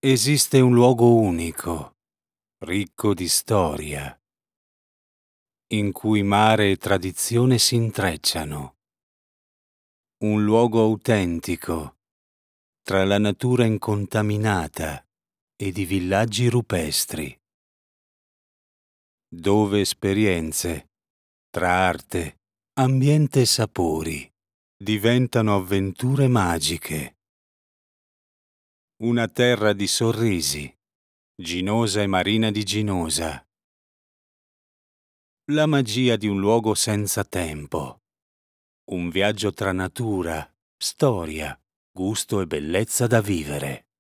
Esiste un luogo unico, ricco di storia, in cui mare e tradizione si intrecciano. Un luogo autentico, tra la natura incontaminata ed i villaggi rupestri, dove esperienze, tra arte, ambiente e sapori, diventano avventure magiche. Una terra di sorrisi, Ginosa e Marina di Ginosa. La magia di un luogo senza tempo. Un viaggio tra natura, storia, gusto e bellezza da vivere.